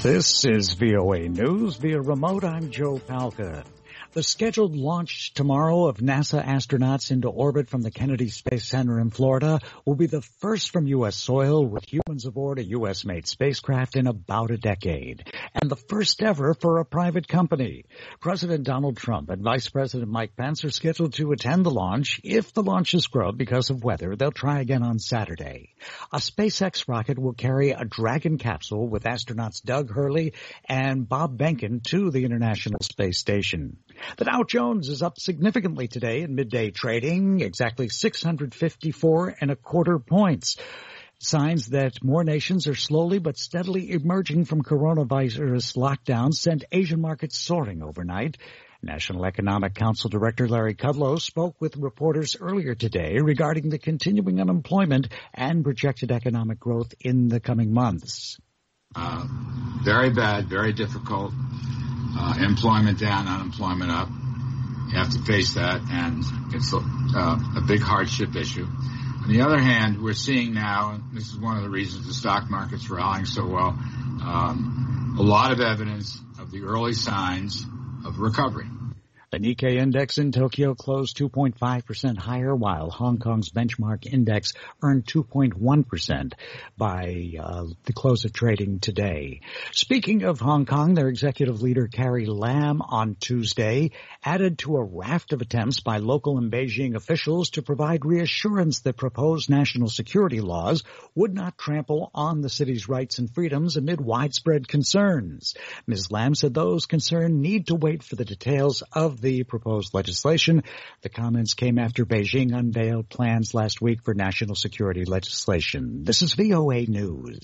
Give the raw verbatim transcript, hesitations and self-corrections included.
This is V O A News. Via remote, I'm Joe Palca. The scheduled launch tomorrow of NASA astronauts into orbit from the Kennedy Space Center in Florida will be the first from U S soil with humans aboard a U S-made spacecraft in about a decade, and the first ever for a private company. President Donald Trump and Vice President Mike Pence are scheduled to attend the launch. If the launch is scrubbed because of weather, they'll try again on Saturday. A SpaceX rocket will carry a Dragon capsule with astronauts Doug Hurley and Bob Behnken to the International Space Station. The Dow Jones is up significantly today in midday trading, exactly six hundred fifty-four and a quarter points. Signs that more nations are slowly but steadily emerging from coronavirus lockdowns sent Asian markets soaring overnight. National Economic Council Director Larry Kudlow spoke with reporters earlier today regarding the continuing unemployment and projected economic growth in the coming months. Uh, very bad, very difficult. Uh, employment down, unemployment up. You have to face that, and it's a, uh, a big hardship issue. On the other hand, we're seeing now, and this is one of the reasons the stock market's rallying so well, um, a lot of evidence of the early signs of recovery. The Nikkei index in Tokyo closed two point five percent higher, while Hong Kong's benchmark index earned two point one percent by uh, the close of trading today. Speaking of Hong Kong, their executive leader Carrie Lam on Tuesday added to a raft of attempts by local and Beijing officials to provide reassurance that proposed national security laws would not trample on the city's rights and freedoms amid widespread concerns. Miz Lam said those concerned need to wait for the details of the proposed legislation. The comments came after Beijing unveiled plans last week for national security legislation. This is V O A News.